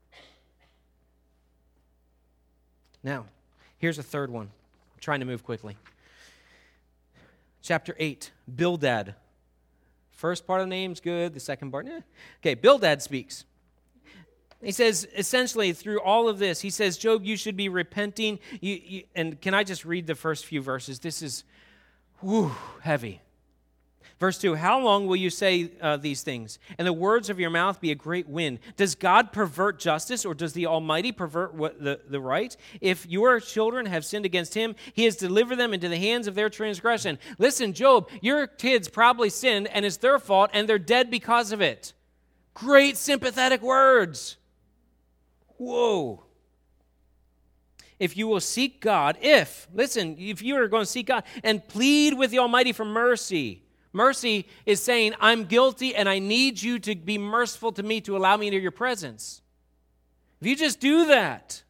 A: Now, here's a third one. I'm trying to move quickly. Chapter 8, Bildad. First part of the name's good. The second part, Okay, Bildad speaks. He says, essentially, through all of this, he says, Job, you should be repenting. And can I just read the first few verses? This is heavy. Verse 2, "How long will you say these things, and the words of your mouth be a great wind? Does God pervert justice, or does the Almighty pervert the right? If your children have sinned against him, he has delivered them into the hands of their transgression." Listen, Job, your kids probably sinned, and it's their fault, and they're dead because of it. Great sympathetic words. Whoa. If you will seek God, if you are going to seek God and plead with the Almighty for mercy. Mercy is saying, I'm guilty and I need you to be merciful to me to allow me into your presence. If you just do that,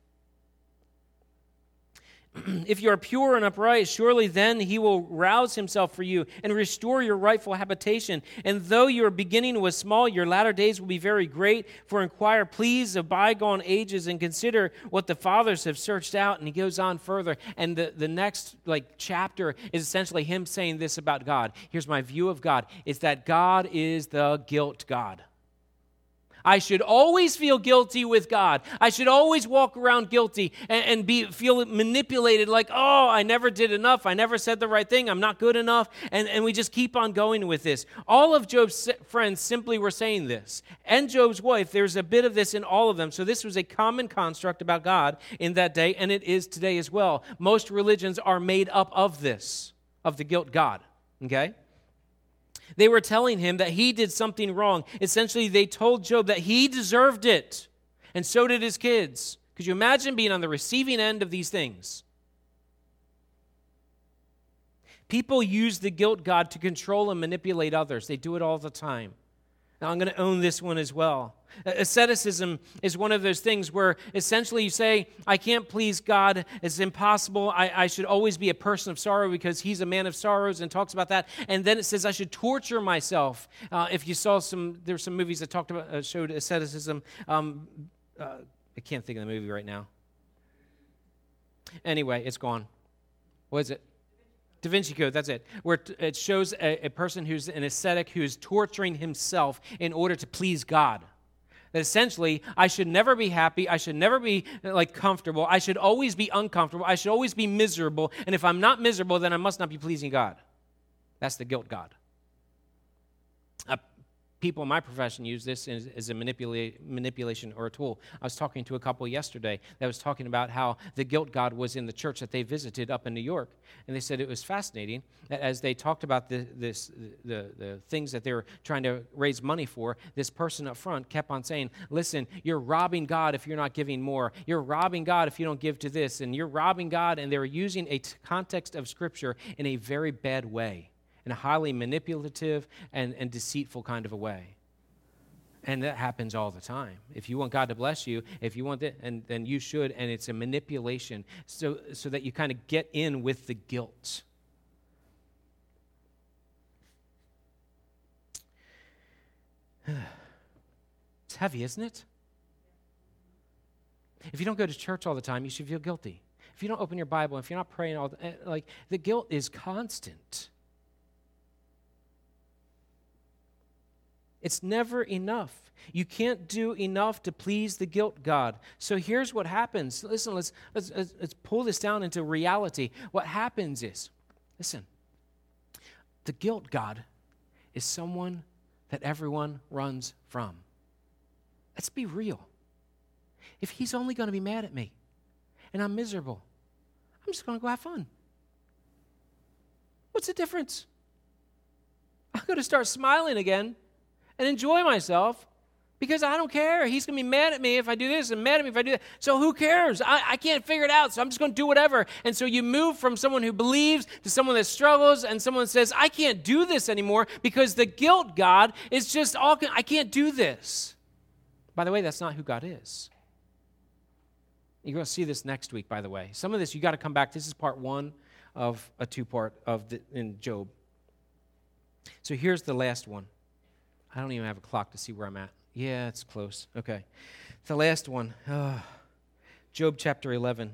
A: if you are pure and upright, surely then he will rouse himself for you and restore your rightful habitation. And though your beginning was small, your latter days will be very great. For inquire, please, of bygone ages and consider what the fathers have searched out. And he goes on further. And the next chapter is essentially him saying this about God. Here's my view of God. It's that God is the guilt God. I should always feel guilty with God. I should always walk around guilty and feel manipulated like, oh, I never did enough. I never said the right thing. I'm not good enough. And we just keep on going with this. All of Job's friends simply were saying this. And Job's wife, there's a bit of this in all of them. So this was a common construct about God in that day, and it is today as well. Most religions are made up of this, of the guilt God, okay? They were telling him that he did something wrong. Essentially, they told Job that he deserved it, and so did his kids. Could you imagine being on the receiving end of these things? People use the guilt God to control and manipulate others. They do it all the time. Now, I'm going to own this one as well. Asceticism is one of those things where essentially you say, I can't please God. It's impossible. I should always be a person of sorrow because he's a man of sorrows, and talks about that. And then it says I should torture myself. If you saw there's some movies that talked about, showed asceticism. I can't think of the movie right now. Anyway, it's gone. What is it? Da Vinci Code, that's it. Where it shows a person who's an ascetic who's torturing himself in order to please God. That essentially, I should never be happy. I should never be comfortable. I should always be uncomfortable. I should always be miserable. And if I'm not miserable, then I must not be pleasing God. That's the guilt God. People in my profession use this as a manipulation or a tool. I was talking to a couple yesterday that was talking about how the guilt God was in the church that they visited up in New York. And they said it was fascinating that as they talked about the things that they were trying to raise money for, this person up front kept on saying, listen, you're robbing God if you're not giving more. You're robbing God if you don't give to this. And you're robbing God. And they were using a context of Scripture in a very bad way, in a highly manipulative and deceitful kind of a way. And that happens all the time. If you want God to bless you, if you want it, and then you should, and it's a manipulation so that you kind of get in with the guilt. It's heavy, isn't it? If you don't go to church all the time, you should feel guilty. If you don't open your Bible, if you're not praying all the guilt is constant. It's never enough. You can't do enough to please the guilt God. So here's what happens. Listen, let's pull this down into reality. What happens is, listen, the guilt God is someone that everyone runs from. Let's be real. If he's only going to be mad at me and I'm miserable, I'm just going to go have fun. What's the difference? I'm going to start smiling again and enjoy myself because I don't care. He's going to be mad at me if I do this and mad at me if I do that. So who cares? I can't figure it out, so I'm just going to do whatever. And so you move from someone who believes to someone that struggles, and someone says, I can't do this anymore because the guilt God is just I can't do this. By the way, that's not who God is. You're going to see this next week, by the way. Some of this, you got to come back. This is part one of a two-part in Job. So here's the last one. I don't even have a clock to see where I'm at. Yeah, it's close. Okay. The last one. Job chapter 11.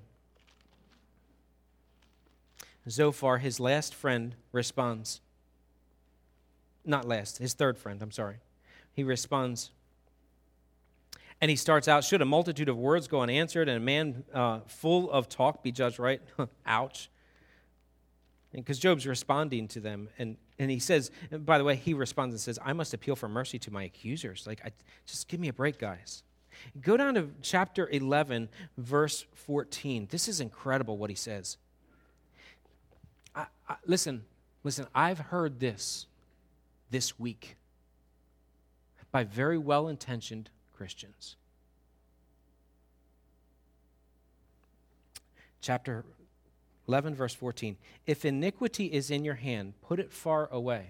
A: Zophar, his last friend, responds. Not last, his third friend, I'm sorry. He responds. And he starts out, should a multitude of words go unanswered and a man full of talk be judged right? Ouch. Because Job's responding to them, and he says, and by the way, he responds and says, I must appeal for mercy to my accusers. Just give me a break, guys. Go down to chapter 11, verse 14. This is incredible what he says. Listen, I've heard this week by very well-intentioned Christians. Chapter 11, verse 14. If iniquity is in your hand, put it far away.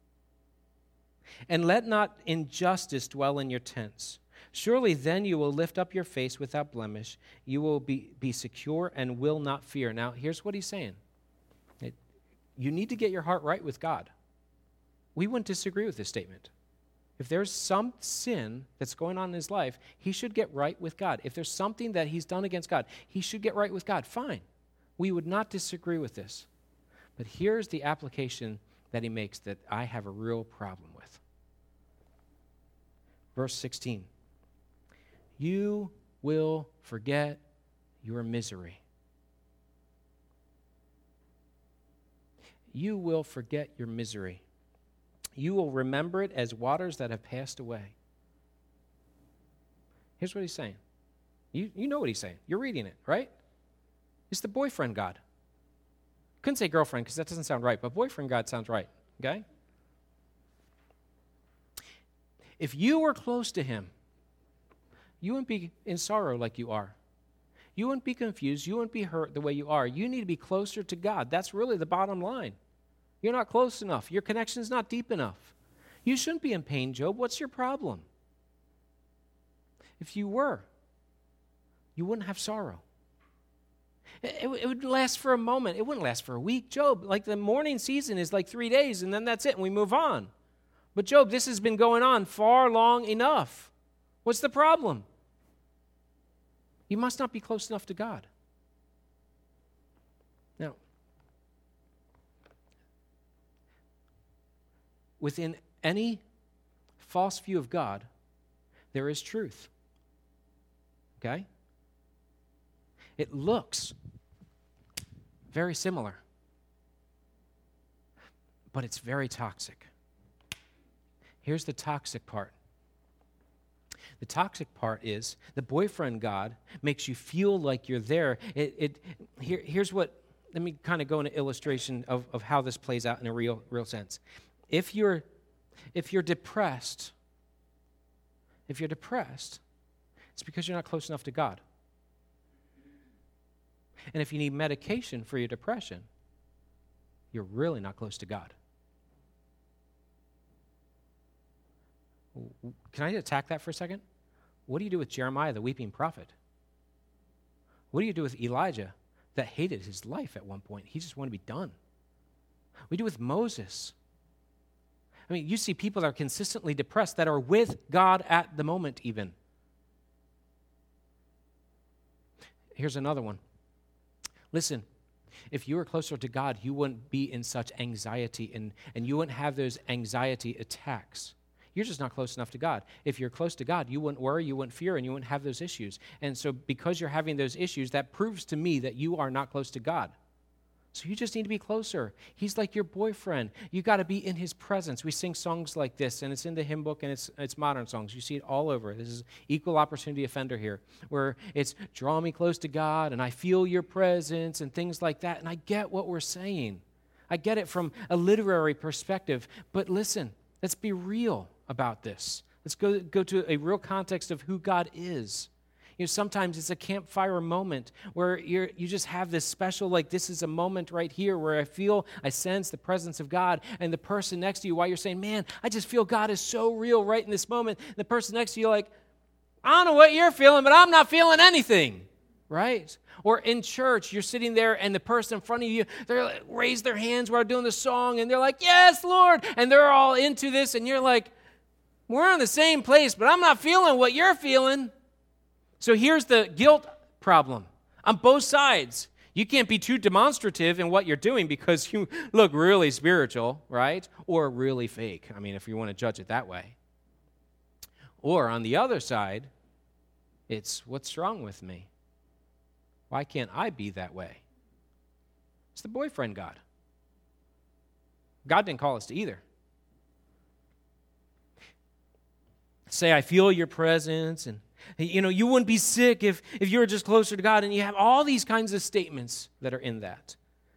A: And let not injustice dwell in your tents. Surely then you will lift up your face without blemish. You will be secure and will not fear. Now, here's what he's saying. You need to get your heart right with God. We wouldn't disagree with this statement. If there's some sin that's going on in his life, he should get right with God. If there's something that he's done against God, he should get right with God. Fine. We would not disagree with this. But here's the application that he makes that I have a real problem with. Verse 16. You will forget your misery. You will forget your misery. You will remember it as waters that have passed away. Here's what he's saying. You know what he's saying. You're reading it, right? It's the boyfriend God. Couldn't say girlfriend because that doesn't sound right, but boyfriend God sounds right, okay? If you were close to him, you wouldn't be in sorrow like you are. You wouldn't be confused. You wouldn't be hurt the way you are. You need to be closer to God. That's really the bottom line. You're not close enough. Your connection's not deep enough. You shouldn't be in pain, Job. What's your problem? If you were, you wouldn't have sorrow. It would last for a moment. It wouldn't last for a week. Job, like the mourning season is like 3 days, and then that's it, and we move on. But Job, this has been going on far long enough. What's the problem? You must not be close enough to God. Now, within any false view of God, there is truth. Okay? It looks very similar, but it's very toxic. Here's the toxic part. The toxic part is the boyfriend God makes you feel like you're there. Here's what, let me kind of go into illustration of how this plays out in a real sense. If you're depressed, it's because you're not close enough to God. And if you need medication for your depression, you're really not close to God. Can I attack that for a second? What do you do with Jeremiah, the weeping prophet? What do you do with Elijah, that hated his life at one point? He just wanted to be done. What do you do with Moses? I mean, you see people that are consistently depressed that are with God at the moment even. Here's another one. Listen, if you were closer to God, you wouldn't be in such anxiety and you wouldn't have those anxiety attacks. You're just not close enough to God. If you're close to God, you wouldn't worry, you wouldn't fear, and you wouldn't have those issues. And so because you're having those issues, that proves to me that you are not close to God. So you just need to be closer. He's like your boyfriend. You got to be in his presence. We sing songs like this, and it's in the hymn book, and it's modern songs. You see it all over. This is equal opportunity offender here, where it's draw me close to God, and I feel your presence, and things like that. And I get what we're saying. I get it from a literary perspective. But listen, let's be real about this. Let's go to a real context of who God is. You know, sometimes it's a campfire moment where you just have this special, like this is a moment right here where I sense the presence of God, and the person next to you, while you're saying, man, I just feel God is so real right in this moment, the person next to you like, I don't know what you're feeling, but I'm not feeling anything, right? Or in church, you're sitting there, and the person in front of you, they like, raise their hands while doing the song, and they're like, yes, Lord, and they're all into this, and you're like, we're in the same place, but I'm not feeling what you're feeling. So here's the guilt problem on both sides. You can't be too demonstrative in what you're doing because you look really spiritual, right? Or really fake. I mean, if you want to judge it that way. Or on the other side, it's what's wrong with me? Why can't I be that way? It's the boyfriend God. God didn't call us to either. Say, I feel your presence, and you know, you wouldn't be sick if you were just closer to God, and you have all these kinds of statements that are in that.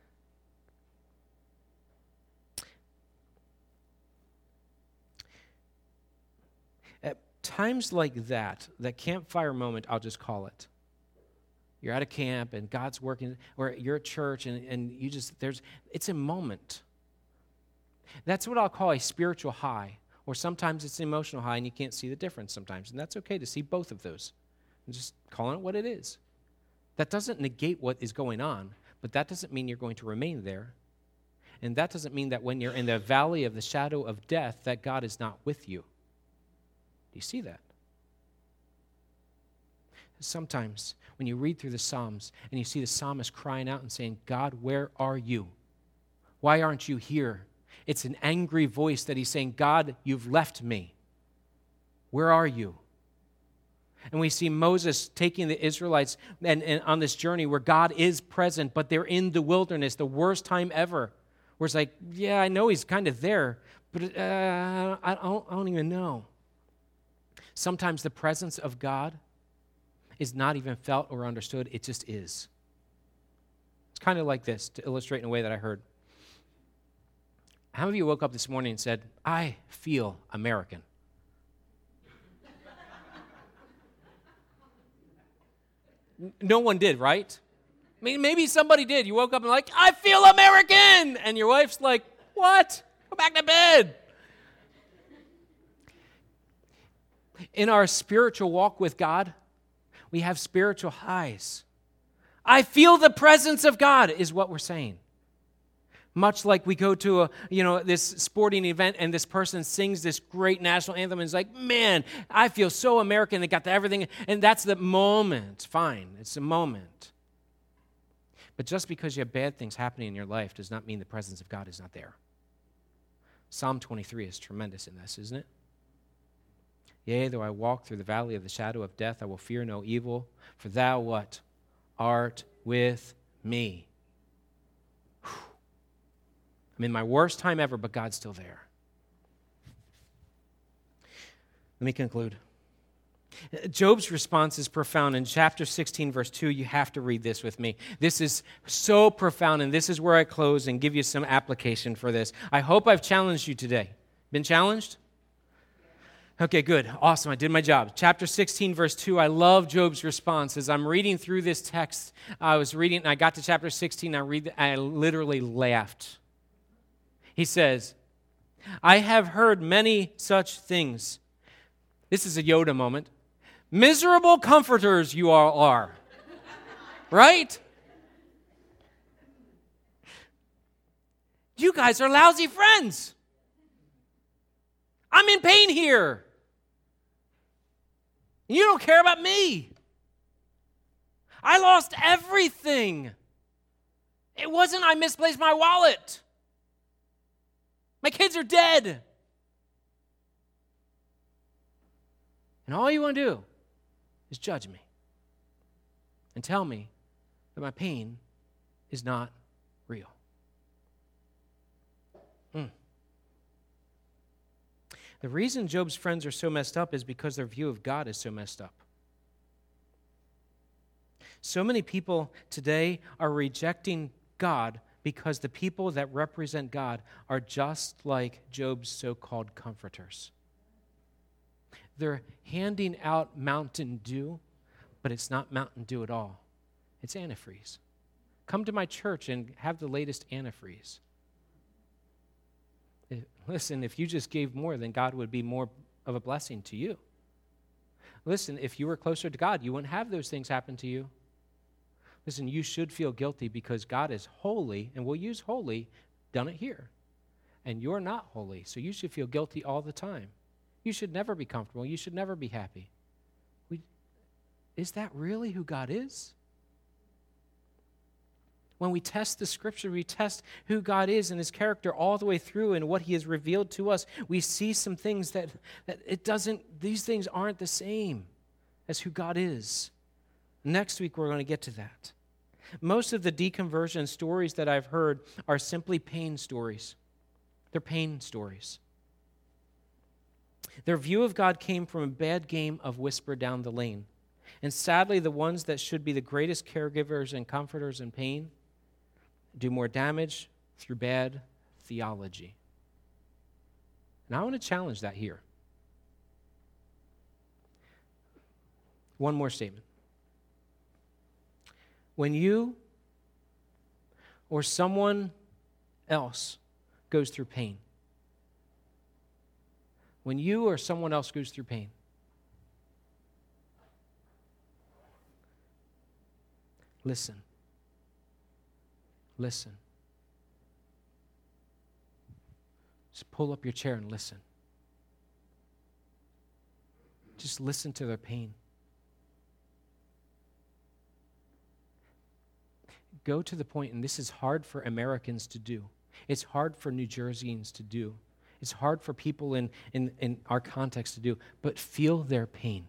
A: At times like that campfire moment, I'll just call it. You're at a camp, and God's working, or you're at church, and you just, it's a moment. That's what I'll call a spiritual high. Or sometimes it's an emotional high and you can't see the difference sometimes. And that's okay to see both of those. And just calling it what it is. That doesn't negate what is going on, but that doesn't mean you're going to remain there. And that doesn't mean that when you're in the valley of the shadow of death, that God is not with you. Do you see that? Sometimes when you read through the Psalms and you see the psalmist crying out and saying, God, where are you? Why aren't you here? It's an angry voice that he's saying, God, you've left me. Where are you? And we see Moses taking the Israelites and on this journey where God is present, but they're in the wilderness, the worst time ever. Where it's like, yeah, I know he's kind of there, but I don't even know. Sometimes the presence of God is not even felt or understood. It just is. It's kind of like this, to illustrate in a way that I heard. How many of you woke up this morning and said, I feel American? No one did, right? I mean, maybe somebody did. You woke up and like, I feel American! And your wife's like, what? Go back to bed. In our spiritual walk with God, we have spiritual highs. I feel the presence of God is what we're saying. Much like we go to this sporting event and this person sings this great national anthem and it's like, man, I feel so American. They got everything. And that's the moment. Fine, it's a moment. But just because you have bad things happening in your life does not mean the presence of God is not there. Psalm 23 is tremendous in this, isn't it? Yea, though I walk through the valley of the shadow of death, I will fear no evil. For thou what? Art with me. I'm in my worst time ever, but God's still there. Let me conclude. Job's response is profound. In chapter 16, verse 2, you have to read this with me. This is so profound, and this is where I close and give you some application for this. I hope I've challenged you today. Been challenged? Okay, good. Awesome. I did my job. Chapter 16, verse 2, I love Job's response. As I'm reading through this text, I was reading, and I got to chapter 16, I literally laughed. He says, I have heard many such things. This is a Yoda moment. Miserable comforters you all are. Right? You guys are lousy friends. I'm in pain here. You don't care about me. I lost everything. It wasn't I misplaced my wallet. My kids are dead. And all you want to do is judge me and tell me that my pain is not real. The reason Job's friends are so messed up is because their view of God is so messed up. So many people today are rejecting God because the people that represent God are just like Job's so-called comforters. They're handing out Mountain Dew, but it's not Mountain Dew at all. It's antifreeze. Come to my church and have the latest antifreeze. Listen, if you just gave more, then God would be more of a blessing to you. Listen, if you were closer to God, you wouldn't have those things happen to you. Listen, you should feel guilty because God is holy, and we'll use holy, done it here. And you're not holy, so you should feel guilty all the time. You should never be comfortable. You should never be happy. Is that really who God is? When we test the Scripture, we test who God is and His character all the way through and what He has revealed to us, we see some things that these things aren't the same as who God is. Next week, we're going to get to that. Most of the deconversion stories that I've heard are simply pain stories. They're pain stories. Their view of God came from a bad game of whisper down the lane. And sadly, the ones that should be the greatest caregivers and comforters in pain do more damage through bad theology. And I want to challenge that here. One more statement. When you or someone else goes through pain, when you or someone else goes through pain, listen. Listen. Just pull up your chair and listen. Just listen to their pain. Go to the point, and this is hard for Americans to do. It's hard for New Jerseyans to do. It's hard for people in our context to do, but feel their pain.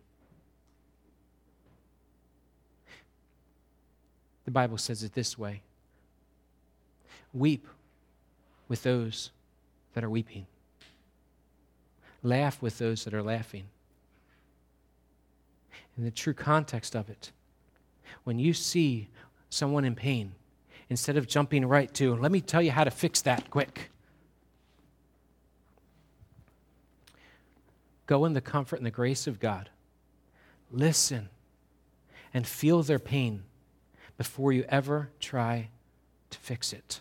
A: The Bible says it this way. Weep with those that are weeping. Laugh with those that are laughing. In the true context of it, when you see someone in pain, instead of jumping right to, let me tell you how to fix that quick. Go in the comfort and the grace of God. Listen and feel their pain before you ever try to fix it.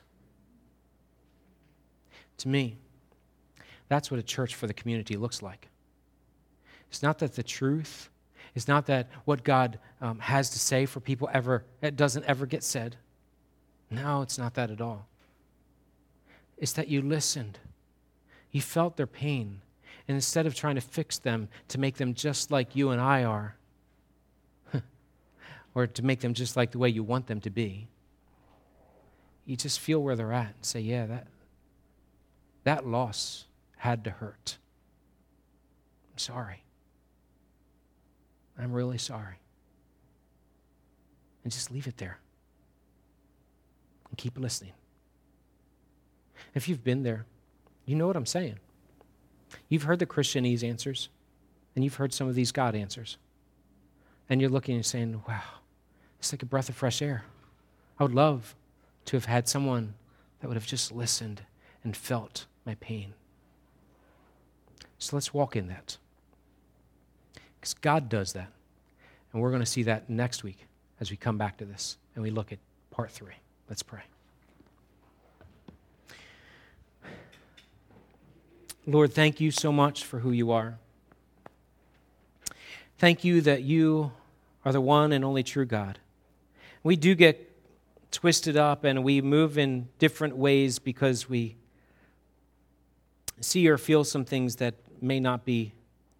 A: To me, that's what a church for the community looks like. It's not that the truth, it's not that what God has to say for people it doesn't ever get said. No, it's not that at all. It's that you listened. You felt their pain. And instead of trying to fix them to make them just like you and I are, or to make them just like the way you want them to be, you just feel where they're at and say, yeah, that loss had to hurt. I'm sorry. I'm really sorry. And just leave it there. And keep listening. If you've been there, you know what I'm saying. You've heard the Christianese answers, and you've heard some of these God answers. And you're looking and saying, wow, it's like a breath of fresh air. I would love to have had someone that would have just listened and felt my pain. So let's walk in that. Because God does that. And we're going to see that next week as we come back to this and we look at part 3. Let's pray. Lord, thank you so much for who you are. Thank you that you are the one and only true God. We do get twisted up and we move in different ways because we see or feel some things that may not be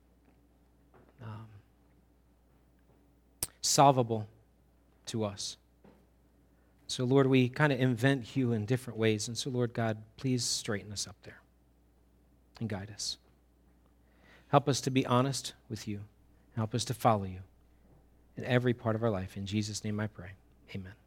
A: solvable to us. So, Lord, we kind of invent you in different ways. And so, Lord God, please straighten us up there and guide us. Help us to be honest with you. Help us to follow you in every part of our life. In Jesus' name I pray. Amen.